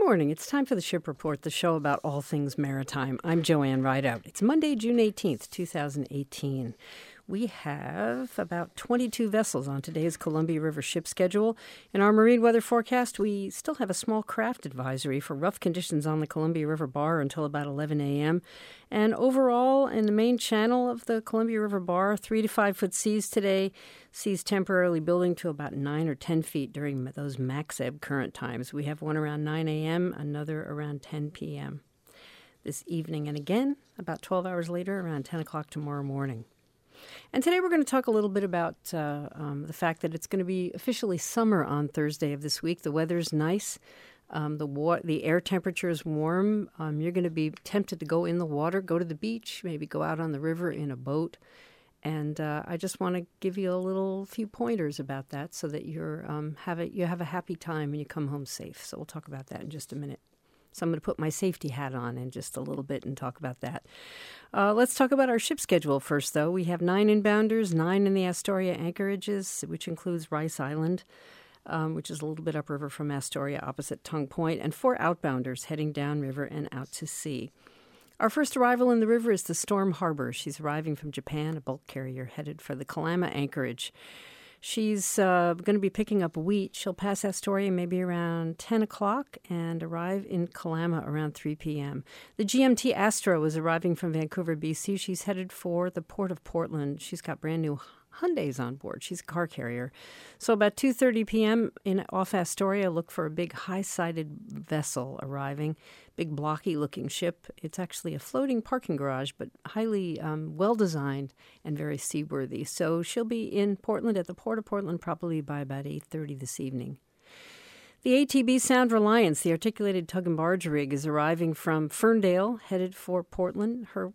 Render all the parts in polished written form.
morning. It's time for the Ship Report, the show about all things maritime. I'm Joanne Rideout. It's Monday, June 18th, 2018. We have about 22 vessels on today's Columbia River ship schedule. In our marine weather forecast, we still have a small craft advisory for rough conditions on the Columbia River Bar until about 11 a.m. And overall, in the main channel of the Columbia River Bar, 3 to 5 foot seas today, seas temporarily building to about 9 or 10 feet during those max ebb current times. We have one around 9 a.m., another around 10 p.m. this evening, and again, about 12 hours later, around 10 o'clock tomorrow morning. And today we're going to talk a little bit about the fact that it's going to be officially summer on Thursday of this week. The weather's nice. The air temperature is warm. You're going to be tempted to go in the water, go to the beach, maybe go out on the river in a boat. And I just want to give you a few pointers about that so that you have a happy time and you come home safe. So we'll talk about that in just a minute. So I'm going to put my safety hat on in just a little bit and talk about that. Let's talk about our ship schedule first, though. We have 9 inbounders, 9 in the Astoria anchorages, which includes Rice Island, which is a little bit upriver from Astoria opposite Tongue Point, and 4 outbounders heading downriver and out to sea. Our first arrival in the river is the Storm Harbor. She's arriving from Japan, a bulk carrier headed for the Kalama anchorage. She's going to be picking up wheat. She'll pass Astoria maybe around 10 o'clock and arrive in Kalama around 3 p.m. The GMT Astro is arriving from Vancouver, BC. She's headed for the Port of Portland. She's got brand new Hyundais on board. She's a car carrier. So about 2:30 p.m. off Astoria, look for a big high-sided vessel arriving, big blocky-looking ship. It's actually a floating parking garage, but highly well-designed and very seaworthy. So she'll be in Portland at the Port of Portland probably by about 8:30 this evening. The ATB Sound Reliance, the articulated tug and barge rig, is arriving from Ferndale, headed for Portland. Her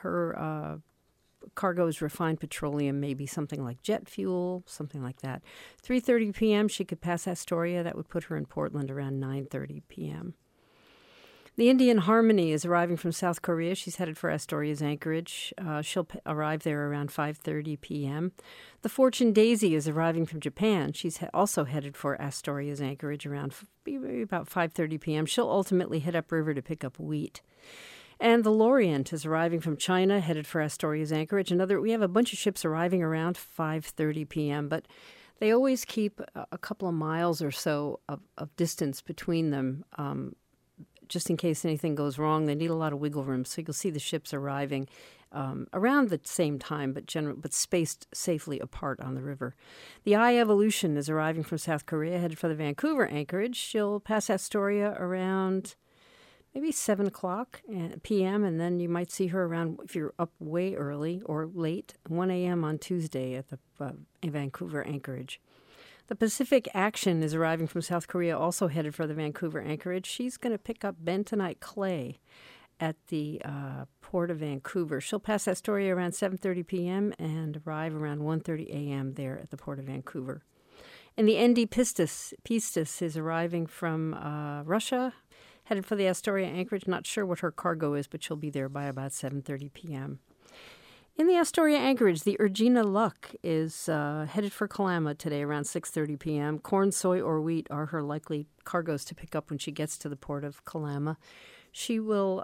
cargo is refined petroleum, maybe something like jet fuel, something like that. 3:30 p.m. she could pass Astoria. That would put her in Portland around 9:30 p.m. The Indian Harmony is arriving from South Korea. She's headed for Astoria's anchorage. She'll arrive there around 5:30 p.m. The Fortune Daisy is arriving from Japan. She's also headed for Astoria's anchorage around maybe about 5:30 p.m. She'll ultimately head upriver to pick up wheat. And the Lorient is arriving from China, headed for Astoria's anchorage. We have a bunch of ships arriving around 5:30 p.m., but they always keep a couple of miles or so of distance between them, just in case anything goes wrong. They need a lot of wiggle room, so you'll see the ships arriving around the same time, but spaced safely apart on the river. The I Evolution is arriving from South Korea, headed for the Vancouver anchorage. She'll pass Astoria around maybe 7 o'clock p.m., and then you might see her around, if you're up way early or late, 1 a.m. on Tuesday at the Vancouver anchorage. The Pacific Action is arriving from South Korea, also headed for the Vancouver anchorage. She's going to pick up bentonite clay at the Port of Vancouver. She'll pass Astoria around 7:30 p.m. and arrive around 1:30 a.m. there at the Port of Vancouver. And the ND Pistis is arriving from Russia, headed for the Astoria anchorage. Not sure what her cargo is, but she'll be there by about 7:30 p.m. In the Astoria anchorage, the Urgina Luck is headed for Kalama today around 6:30 p.m. Corn, soy, or wheat are her likely cargoes to pick up when she gets to the Port of Kalama. She will.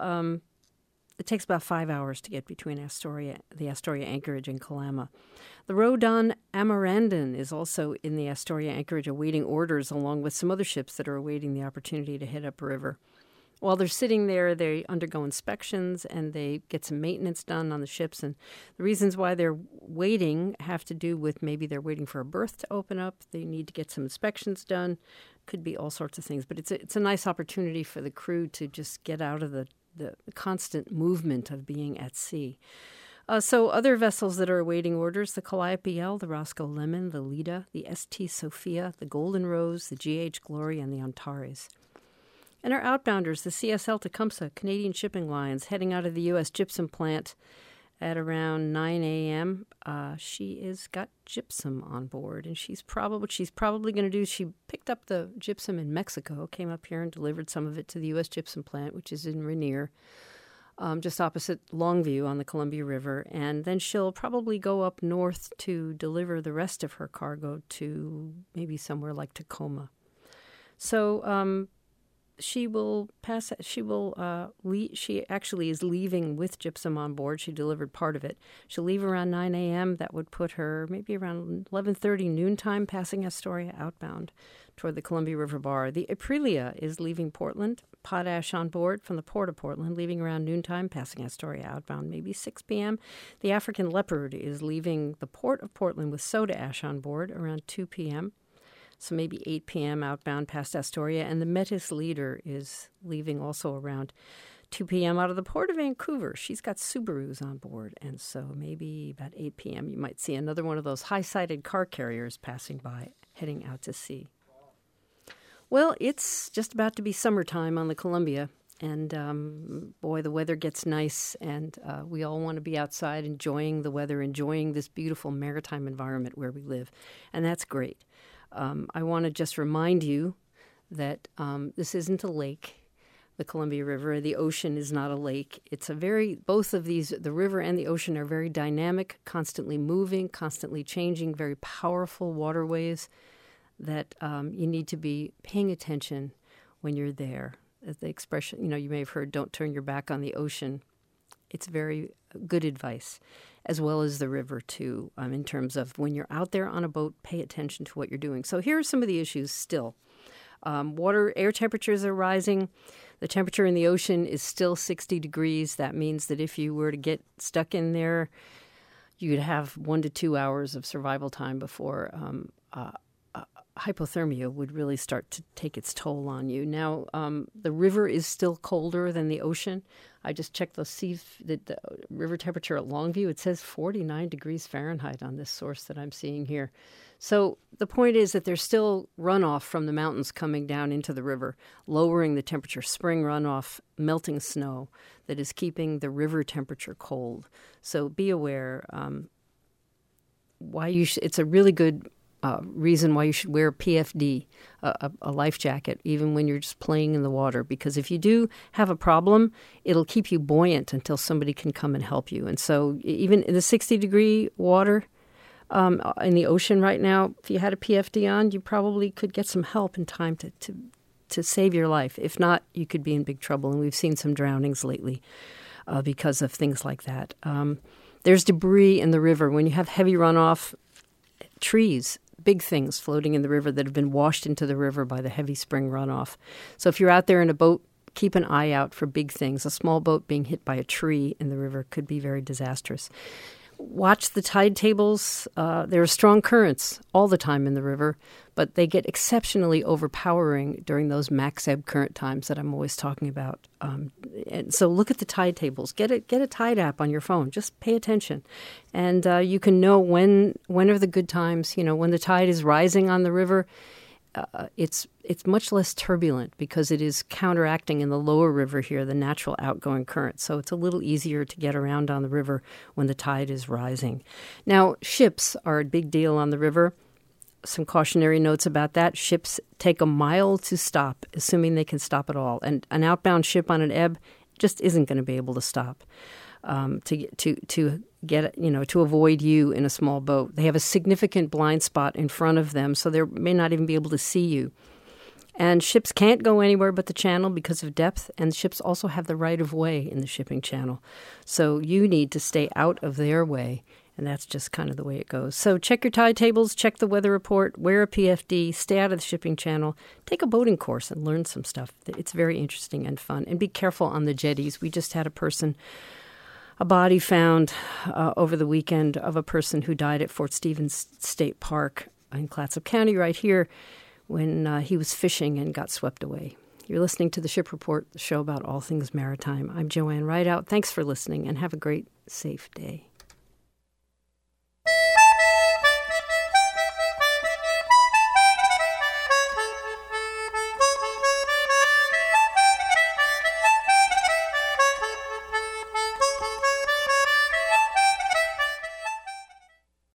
It takes about 5 hours to get between the Astoria anchorage and Kalama. The Rodon Amarandin is also in the Astoria anchorage awaiting orders, along with some other ships that are awaiting the opportunity to head upriver. While they're sitting there, they undergo inspections and they get some maintenance done on the ships. And the reasons why they're waiting have to do with maybe they're waiting for a berth to open up. They need to get some inspections done. Could be all sorts of things. But it's a nice opportunity for the crew to just get out of the constant movement of being at sea. So other vessels that are awaiting orders, the Calliope L, the Roscoe Lemon, the Leda, the ST Sophia, the Golden Rose, the GH Glory, and the Antares. And our outbounders, the CSL Tecumseh, Canadian Shipping Lines, heading out of the U.S. gypsum plant at around 9 a.m. She has got gypsum on board, and what she's probably going to do, she picked up the gypsum in Mexico, came up here and delivered some of it to the U.S. gypsum plant, which is in Rainier, just opposite Longview on the Columbia River, and then she'll probably go up north to deliver the rest of her cargo to maybe somewhere like Tacoma. So she will pass. She will. She actually is leaving with gypsum on board. She delivered part of it. She'll leave around 9 a.m. That would put her maybe around 11:30 noontime, passing Astoria outbound toward the Columbia River Bar. The Aprilia is leaving Portland, potash on board from the Port of Portland, leaving around noontime, passing Astoria outbound, maybe 6 p.m. The African Leopard is leaving the Port of Portland with soda ash on board around 2 p.m., so maybe 8 p.m. outbound past Astoria. And the Metis Leader is leaving also around 2 p.m. out of the Port of Vancouver. She's got Subarus on board, and so maybe about 8 p.m. you might see another one of those high-sided car carriers passing by, heading out to sea. Well, it's just about to be summertime on the Columbia, and boy, the weather gets nice, and we all want to be outside enjoying the weather, enjoying this beautiful maritime environment where we live, and that's great. I want to just remind you that this isn't a lake, the Columbia River. The ocean is not a lake. It's both of these, the river and the ocean, are very dynamic, constantly moving, constantly changing, very powerful waterways that you need to be paying attention when you're there. As the expression, you may have heard, don't turn your back on the ocean. It's very good advice, as well as the river, too, in terms of when you're out there on a boat, pay attention to what you're doing. So here are some of the issues still. Air temperatures are rising. The temperature in the ocean is still 60 degrees. That means that if you were to get stuck in there, you'd have 1 to 2 hours of survival time before hypothermia would really start to take its toll on you. Now, the river is still colder than the ocean. I just checked the river temperature at Longview. It says 49 degrees Fahrenheit on this source that I'm seeing here. So the point is that there's still runoff from the mountains coming down into the river, lowering the temperature, spring runoff, melting snow that is keeping the river temperature cold. So be aware. It's a really good reason why you should wear a PFD, a life jacket, even when you're just playing in the water. Because if you do have a problem, it'll keep you buoyant until somebody can come and help you. And so even in the 60-degree water in the ocean right now, if you had a PFD on, you probably could get some help in time to save your life. If not, you could be in big trouble. And we've seen some drownings lately because of things like that. There's debris in the river. When you have heavy runoff, trees, big things floating in the river that have been washed into the river by the heavy spring runoff. So if you're out there in a boat, keep an eye out for big things. A small boat being hit by a tree in the river could be very disastrous. Watch the tide tables. There are strong currents all the time in the river, but they get exceptionally overpowering during those max ebb current times that I'm always talking about. And so look at the tide tables. Get a tide app on your phone. Just pay attention. And you can know when are the good times. When the tide is rising on the river, it's much less turbulent because it is counteracting in the lower river here the natural outgoing current. So it's a little easier to get around on the river when the tide is rising. Now, ships are a big deal on the river. Some cautionary notes about that. Ships take a mile to stop, assuming they can stop at all. And an outbound ship on an ebb just isn't going to be able to stop to avoid you in a small boat. They have a significant blind spot in front of them, so they may not even be able to see you. And ships can't go anywhere but the channel because of depth, and ships also have the right of way in the shipping channel. So you need to stay out of their way, and that's just kind of the way it goes. So check your tide tables, check the weather report, wear a PFD, stay out of the shipping channel, take a boating course and learn some stuff. It's very interesting and fun. And be careful on the jetties. We just had a body found over the weekend of a person who died at Fort Stevens State Park in Clatsop County right here when he was fishing and got swept away. You're listening to The Ship Report, the show about all things maritime. I'm Joanne Rideout. Thanks for listening and have a great, safe day.